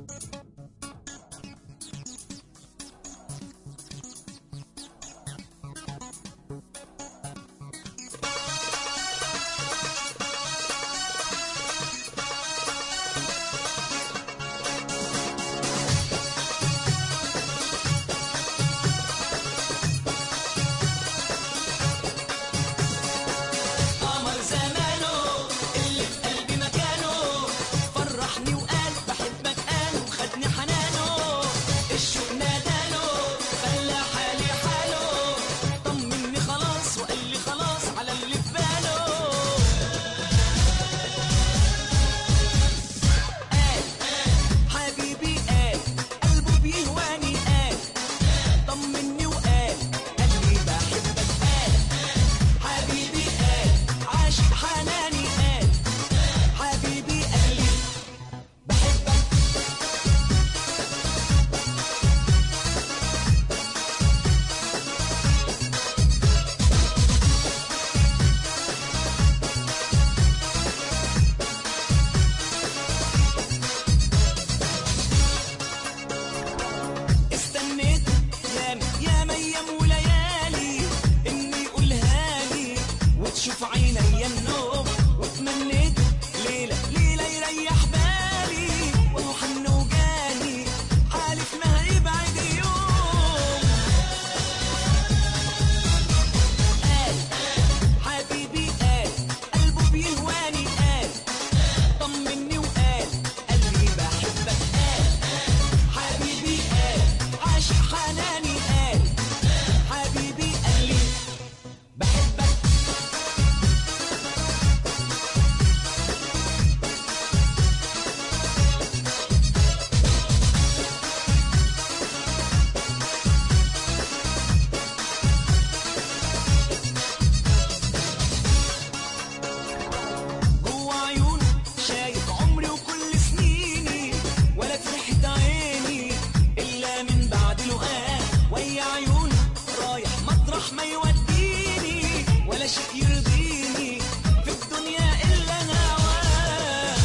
شوف عيني النوم وتمنيت ليلة ليلة يريح بالي وحن وجاني حالف ما هيبعد يوم. قال حبيبي قال قلبه بيهواني قال طمني وقال قال لي بحبك قال حبيبي قال عاشق حناني قال حبيبي قال لي بحبك. ما يوديني ولا شيء يرضيني في الدنيا إلا هواه.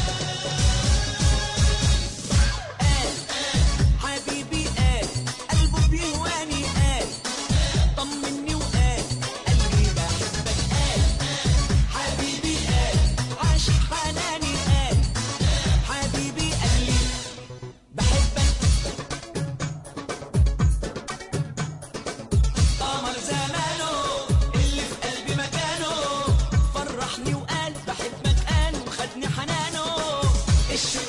قال حبيبي قال قلبه بيهواني قال طمني وقال قال لي بحبك قال حبيبي قال عاشق حناني قال حبيبي قال لي بحبك. قمر زمانه اللي في قلبي مكانه فرحني وقال بحبك قال وخدني حنانه.